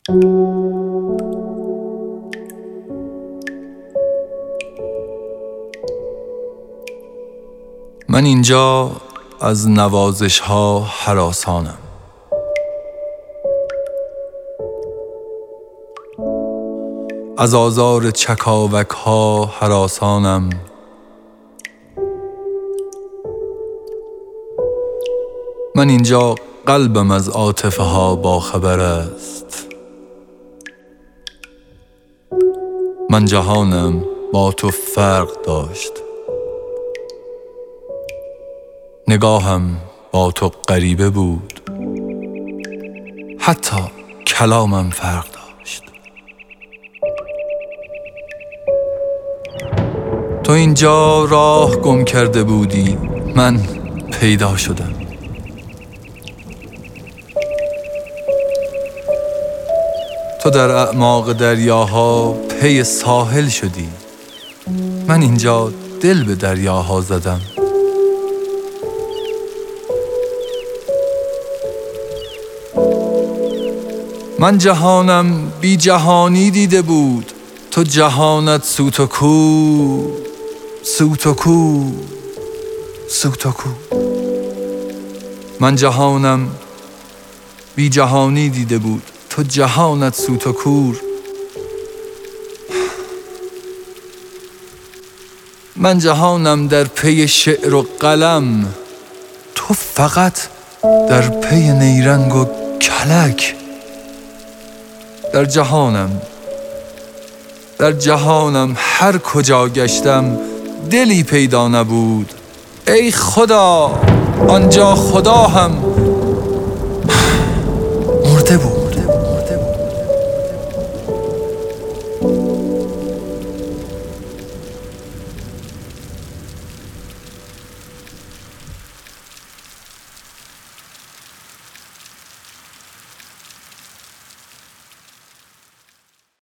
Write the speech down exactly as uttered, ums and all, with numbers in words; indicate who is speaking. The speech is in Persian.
Speaker 1: من اینجا از نوازش ها هراسانم. از آزار چکاوک ها هراسانم. من اینجا قلبم از عاطفه ها باخبر است. من جهانم با تو فرق داشت. نگاهم با تو غریبه بود. حتی کلامم فرق داشت. تو اینجا راه گم کرده بودی، من پیدا شدم. تو در اعماق دریاها پی ساحل شدی، من اینجا دل به دریاها زدم. من جهانم بی جهانی دیده بود، تو جهانت سوت و کو سوت و کو سوت و کو. من جهانم بی جهانی دیده بود، تو جهانت سوت و کور. من جهانم در پی شعر و قلم، تو فقط در پی نیرنگ و کلک. در جهانم در جهانم هر کجا گشتم دلی پیدا نبود. ای خدا، آنجا خدا هم